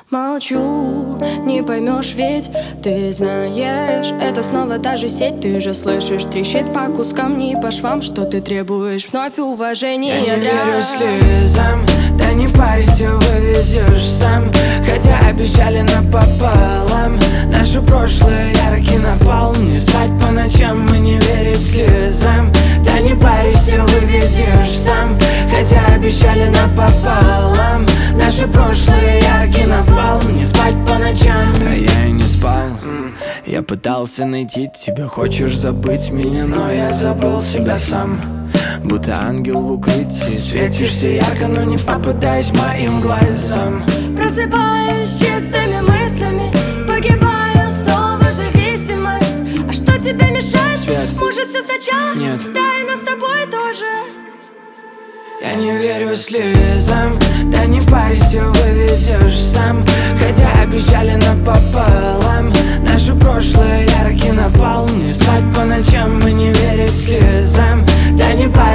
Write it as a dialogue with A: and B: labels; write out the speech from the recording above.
A: Молчу, не поймешь, ведь ты знаешь, это снова та же сеть. Ты же слышишь, трещит по кускам, не по швам, что ты требуешь вновь уважения.
B: Я не верю слезам, да не парься, вывезешь сам. Хотя обещали напополам, наше прошлое яркий напал. Не спать по ночам и не верить слезам. Да не парься, вывезешь сам. Хотя обещали напополам, наше прошлое яркий напал. Не спать по ночам, а я и не спал. Я пытался найти тебя, хочешь забыть меня, но я забыл себя сам. Будто ангел в укрытии, светишься ярко, но не попадаясь моим глазам.
A: Просыпаюсь чистыми мыслями, погибаю снова зависимость. А что тебе мешает?
B: Свет.
A: Может, все сначала?
B: Нет.
A: Да и нас с тобой тоже.
B: Я не верю слезам, да не парься, вывезешь сам. Хотя обещали напополам, наше прошлое яркий напал. Не спать по ночам и не верить слезам. Да не парься.